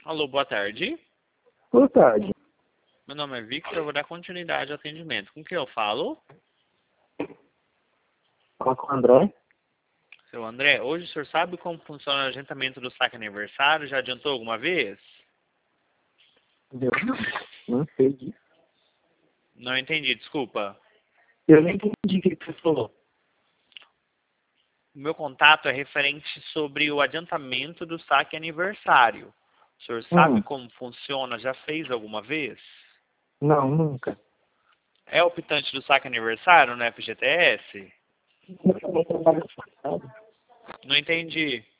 Alô, boa tarde. Boa tarde. Meu nome é Victor, eu vou dar continuidade ao atendimento. Com quem eu falo? Fala com o André. Seu André, hoje o senhor sabe como funciona o adiantamento do saque aniversário? Já adiantou alguma vez? Eu não sei disso. Não entendi, desculpa. Eu nem entendi o que você falou. O meu contato é referente sobre o adiantamento do saque aniversário. O senhor sabe como funciona? Já fez alguma vez? Não, nunca. É optante do saque aniversário no FGTS? Eu também trabalho focado. Não entendi.